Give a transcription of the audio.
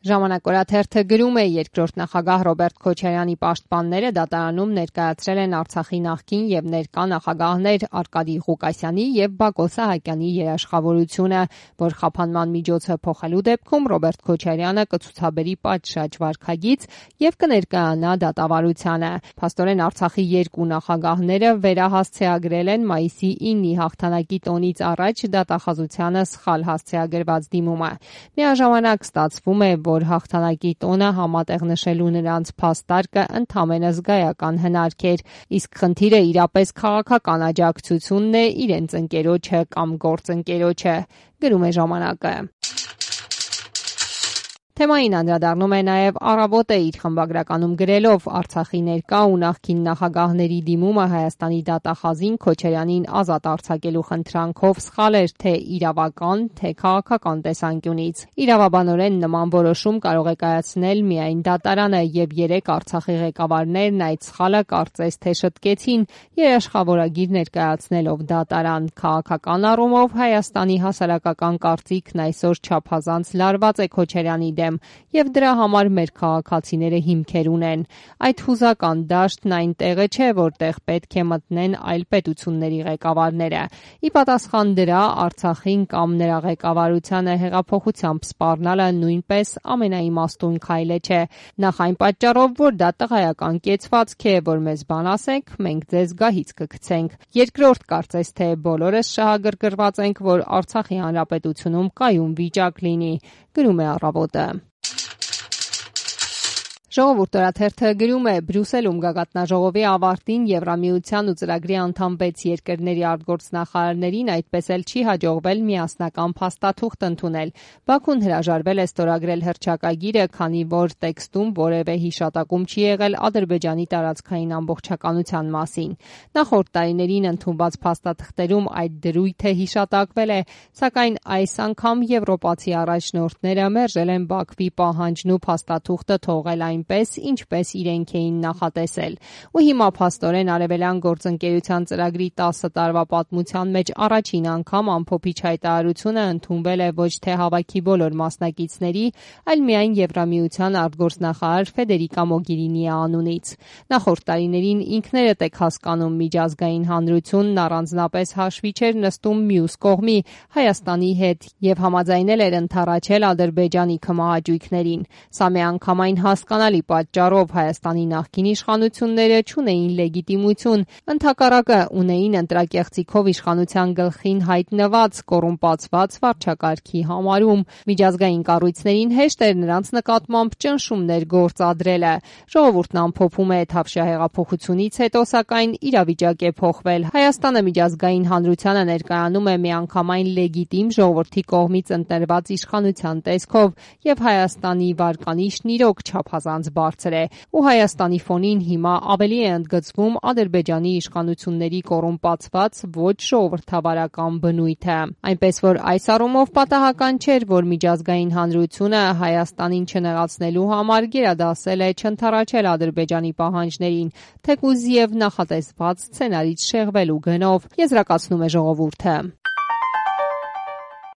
Ժամանակ օրաթերթը գրում է, երկրորդ նախագահ Ռոբերտ Քոչարյանի պաշտպանները դատարանում ներկայացրել են Արցախի նախկին եւ ներկա նախագահներ Արկադի Ղուկասյանի եւ Բակո Սահակյանի երաշխավորությունը, որ խափանման միջոցը փոխելու դեպքում Ռոբերտ Քոչարյանը կցուցաբերի պատշաճ վարքագիծ եւ կներկայանա դատավարությանը։ Փաստորեն Արցախի երկու նախագահները վերահասցեագրել են մայիսի 9-ի հաղթանակի տոնից առաջ դատախազությանը սխալ հասցեագրված դիմումը։ Միաժամանակ ստացվում է, որ հաղթանակի տոնը համատեղ նշելու նրանց փաստարկը ընդամենը զգայական հնարք էր, իսկ խնդիրը իրապես քաղաքական աջակցությունն է իրենց ընկերոջը կամ գործընկերոջը, գրում է ժամանակը։ Թեմային անդրադառնում է նաև Առավոտը իր խմբագրականում գրելով Արցախի ներկա ու նախկին նախագահների դիմումը Հայաստանի դատախազին Քոչարյանին ազատ արձակելու խնդրանքով սխալ էր թե իրավական, թե քաղաքական տեսանկյունից։ Իրավաբանորեն նման որոշում կարող է կայացնել միայն դատարանը եւ 3 Արցախի ղեկավարներն այդ սխալը կարծես թե շտկեցին երաշխավորագիր ներկայացնելով դատարան։ Քաղաքական առումով Հայաստանի հասարակական կարծիքն այսօր չափազանց լարված է Քոչարյանի եւ դրա համար մեր քաղաքացիները հիմքեր ունեն։ Այդ հուզական դաշտն այն տեղը չէ, որտեղ պետք է մտնեն այլ պետությունների ղեկավարները։ Ի պատասխան դրա Արցախին կամ նրա ղեկավարությանը հեղափոխությամբ սպառնալը նույնպես ամենաիմաստուն քայլը չէ։ Նախ այն պատճառով, որ դա տղայական կեցվածք է, որ մեզ բան ասեք, մենք ձեզ գահից կգցենք։ Երկրորդ, կարծես թե բոլորս շահագրգռված ենք, որ Արցախի հանրապետությունում կայուն վիճակ լինի, գրում է Առավոտը։ Ժողովուրդ օրաթերթը գրում է. Բրյուսելում գագաթնաժողովի ավարտին Եվրամիության ու ծրագրի անդամ 6 երկրների արտգործնախարարներին այդպես էլ չի հաջողվել միասնական փաստաթուղթ ընդունել։ Բաքուն հրաժարվել է ստորագրել հռչակագիրը, քանի որ տեքստում որևէ հիշատակում չի եղել Ադրբեջանի տարածքային ամբողջականության մասին։ Նախորդ տարիներին ընդունված փաստաթղթերում այդ դրույթը հիշատակվել է, սակայն այս անգամ եվրոպացի առաջնորդները մերժել են Բաքվի պահանջն ու փաստաթուղթը թողել այնպես, ինչպես իրենք էին նախատեսել։ Ու հիմա փաստորեն Արևելյան գործընկերության ծրագրի 10 տարվա պատմության մեջ առաջին անգամ ամփոփիչ հայտարարությունը ընդունվել է ոչ թե հավաքի բոլոր մասնակիցների, այլ միայն Եվրամիության արտգործնախարար Ֆեդերիկա Մոգերինիի անունից։ Նախորդ տարիներին ինքներդ եք հասկանում, միջազգային հանրությունն առանձնապես հաշվի չէր նստում մյուս կողմի Հայաստանի հետ եւ համաձայնել էր ընդառաջել Ադրբեջանի քմահաճույքներին։ Սա միանգամայն հասկանալի պատճառով Հայաստանի նախկին իշխանությունները չունեին լեգիտիմություն, ընդհակառակը ունեին ընտրակեղծիքով իշխանության գլխին հայտնված կոռումպացված վարչակարգի համարում։ Միջազգային կառույցներին հեշտ էր նրանց նկատմամբ ճնշումներ գործադրելը։ Ժողովուրդն ամփոփում է Թավշյա հեղափոխությունից հետո, սակայն իրավիճակ է փոխվել։ Հայաստանը միջազգային հանրությանը ներկայանում է միանգամայն լեգիտիմ ժողովրդի կողմից ընտրված իշխանության տեսքով եւ Հայաստանի վարկանիշն իրոք չափազանց բարձր է, ու Հայաստանի ֆոնին հիմա ավելի է ընդգծվում Ադրբեջանի իշխանությունների կոռումպացված ոչ ժողովրդավարական բնույթը։ Այնպես որ այս առումով պատահական չէր, որ միջազգային հանրությունը Հայաստանին չնեղացնելու համար գերադասել է չընդառաջել Ադրբեջանի պահանջներին, թեկուզ եւ նախատեսված սցենարից շեղվելու գնով, եզրակացնում է Ժողովուրդը։